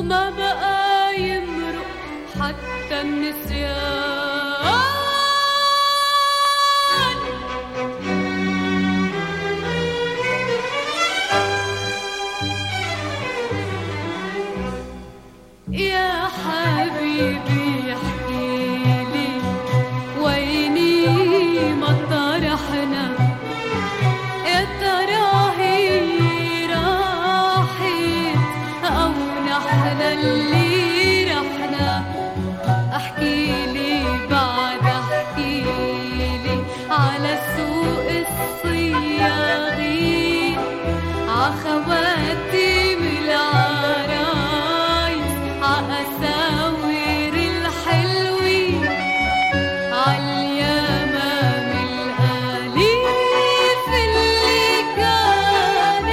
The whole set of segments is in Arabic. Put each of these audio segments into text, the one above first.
وما بقى يمرق حتى النسيان. يا حبيبي احكيلي ويني مطرحنا، يا ترى هي راحت أو نحن اللي رحنا. احكيلي بعد احكيلي على سوق الصياغين، عخواتم العرايس، عأساور الحلوين، عاليمام الأليف اللي كان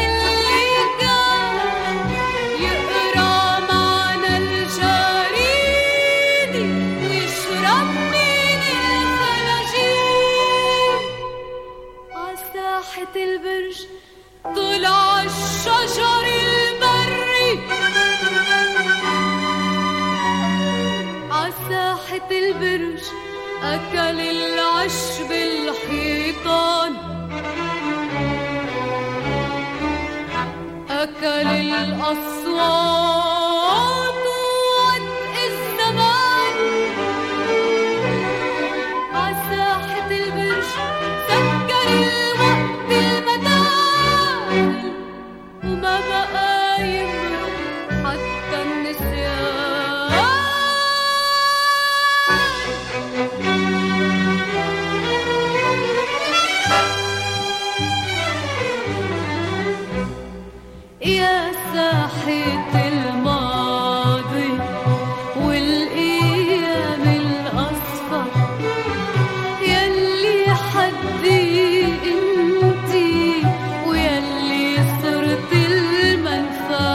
يقرأ معنا الجريد ويشرب من الفلاجين. عساحة البرج طلع الشجر البري، عساحة البرج أكل العشب الحيطان، أكل الأصوات وودق الزمان. عساحة البرج سكر الوقت المدار، وما بقى يمرق حتى النسيان. يا ساحة الماضي والأيام الأصفر، يلي حدي انتي ويلي صرت المنفى.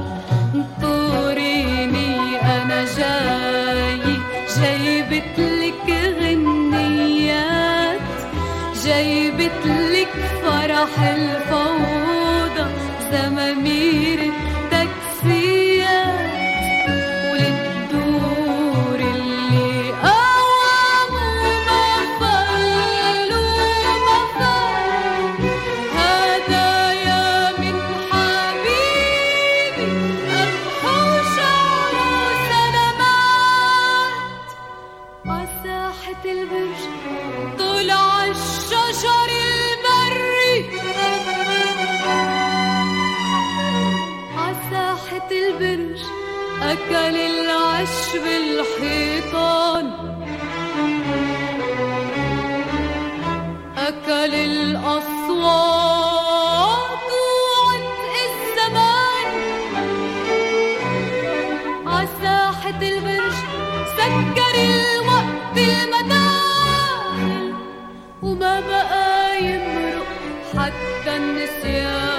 انطريني أنا جايبتلك غنيات، جايبتلك فرح الفوضى، زمامير التاكسيات، وللدور اللي قاموا ما فلوا ما فال. هدايا من حبيبي أبحوشة وسلامات. عساحة البرج طلع الشجر البري، عساحة البرج أكل العشب الحيطان، أكل الأصوات وعتق الزمان. عساحة البرج سكر الوقت المدار، وما بقى يمرق حتى النسيان.